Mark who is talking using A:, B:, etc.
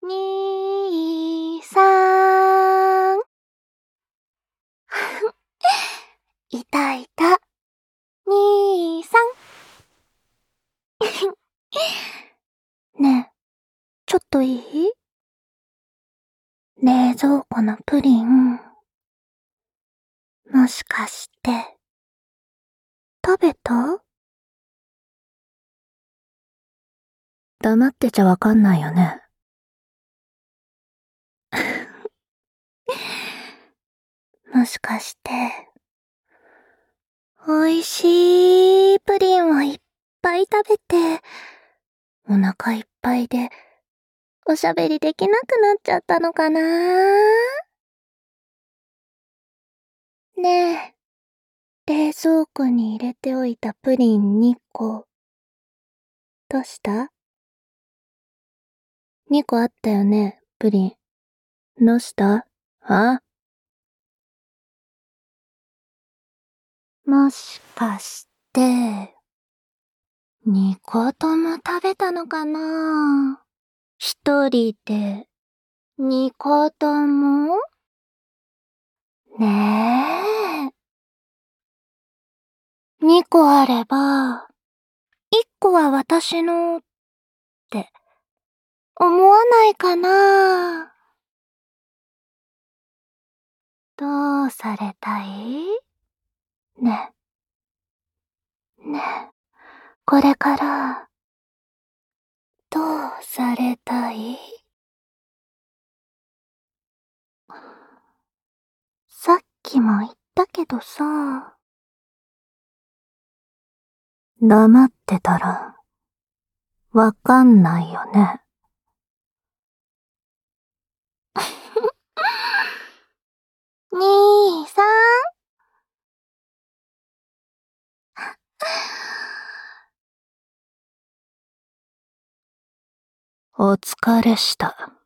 A: 兄さん。いたいた。兄さん。ねえ、ちょっといい？冷蔵庫のプリン、もしかして、食べた？黙ってちゃわかんないよね。もしかして、美味しいプリンをいっぱい食べて、お腹いっぱいで、おしゃべりできなくなっちゃったのかな？ねえ、冷蔵庫に入れておいたプリン2個。どうした？ 2 個あったよね、プリン。どうした？もしかして、2個とも食べたのかな？1人で、2個とも？ねえ。2個あれば、1個は私の、って思わないかな？どうされたい？ねえ、ねえ、これから、どうされたい？さっきも言ったけどさ、黙ってたら、わかんないよね。兄さん。お疲れした。